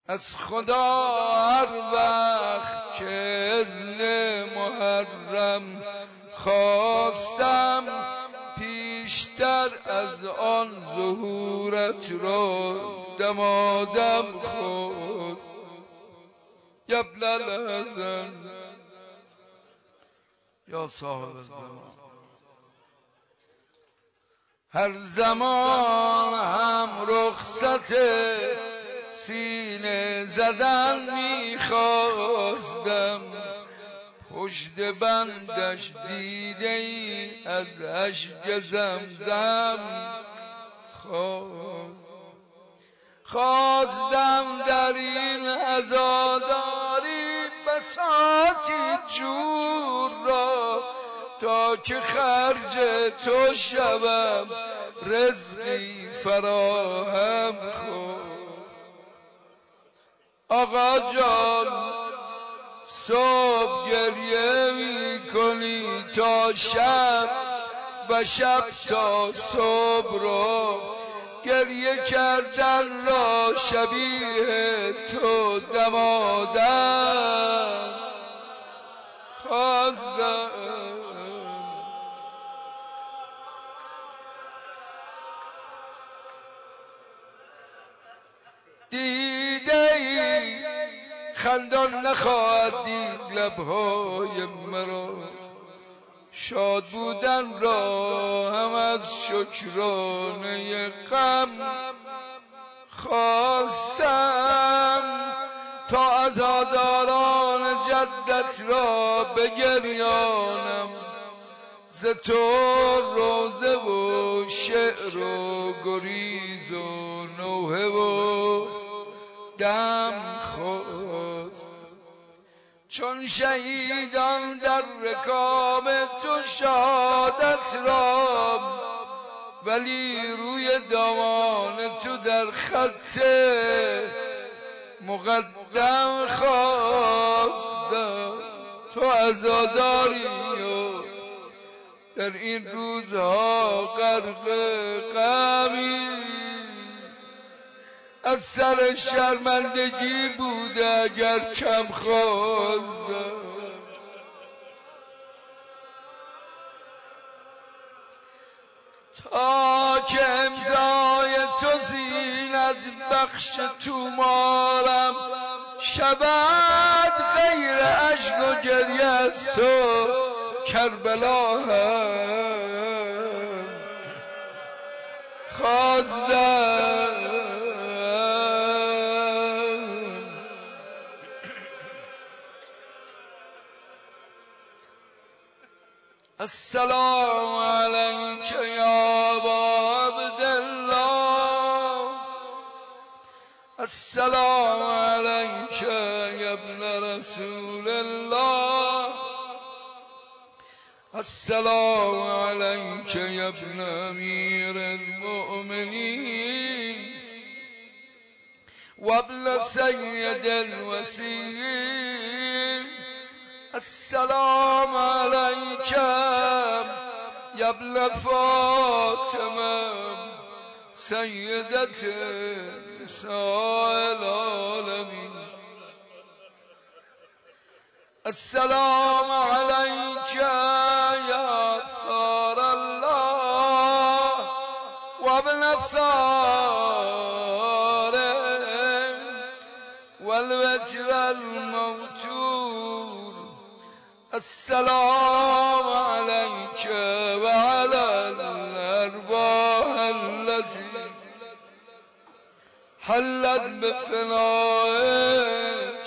از خدا هر وقت که اذن محرم خواستم، پیشتر از آن ظهورت را دمادم خواست. یبن الحسن یا صاحب الزمان، هر زمان هم رخصت سینه زدن میخواستم، پشت بندش دیده ای از اشک زمزم خواستم در این عزاداری بساطی جور را، تا که خرج تو شوم رزقی فراهم خواست. آقا جان صبح گریه می کنی تا شب و شب تا صبح را، گریه کردن را شبیه تو دمادم خواستم. دیده ای خندان نخواهد دید لبهای مرا، شاد بودن را هم از شکرانه غم خواستم، تا عزاداران جدت را بگریانم، ز تو روزه و شعر و گریز و نوحه و دم خواست. چون شهیدان در رکاب تو شهادت را، ولی روی دامان تو در خط مقدم خواستم. تو عزاداری و در این روزها غرق غمی، از سر شرمندگی بوده اگر کم خواستم. تا که امضای تو زینت بخش تومارم شود، غیر اشک و گریه از تو کربلا هم خواستم. السلام علیک یا ابا عبدالله، السلام علیک یا ابن رسول الله، السلام علیک یا ابن امیر المؤمنین و ابن سید الوصیین، السلام علیک یا ابن فاطمه سیدت نساء العالمین، السلام علیک یا ثار الله و ابن ثاره و الوجر الموتور، السلام علیک و علی الارواح التي حلت بفنائك،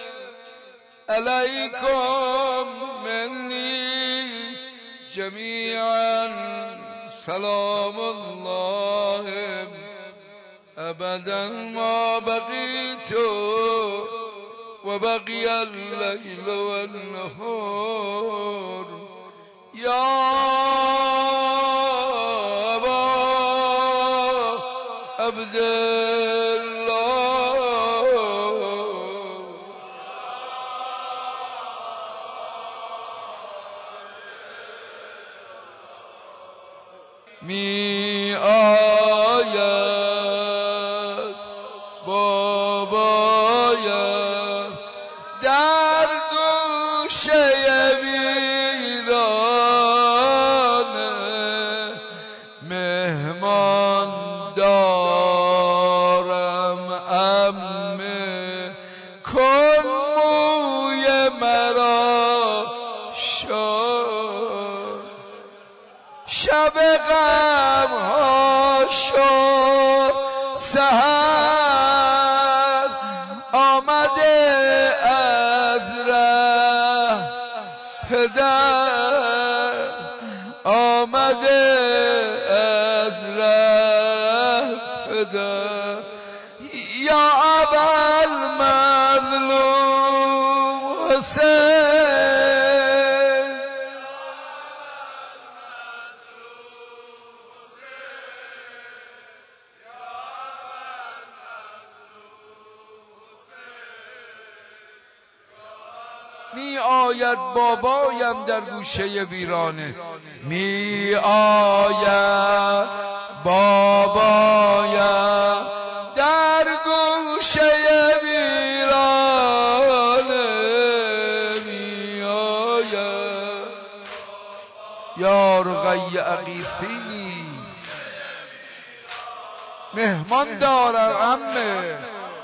علیکم منی جمیعا سلام الله ابدا ما بقیت و بقی اللیل و النهار. یا ابا عبدالله می آید بابای آیم در گوشه ویرانه مهمان دارم عمه کن موی مرا شاد شب غم ها شد سحر آمده از ره پدر آمده از ره پدر یا ابوالمظلوم حسین می آید بابایم در گوشه ویرانه می آید بابایم در گوشه ویرانه می آید یا رقی اغیثینی مهمان دارم عمه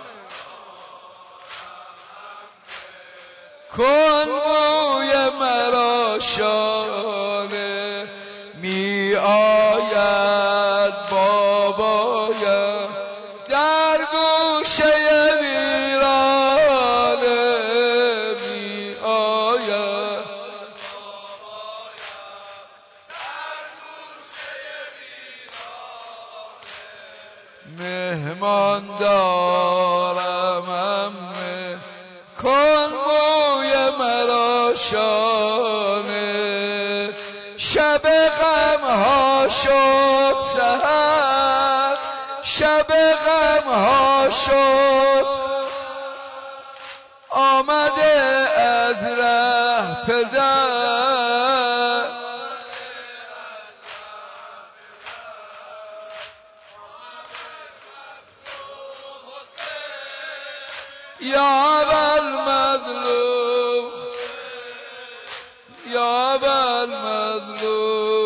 کن موی مرا شانه می آید بابایم در گوشه ویرانه می آید مهمان دارم عمه کن موی مرا شانه شب غم ها شد سحر شب غم ها شد آمده از ره پدر یا ابوالمظلوم یا ابوالمظلوم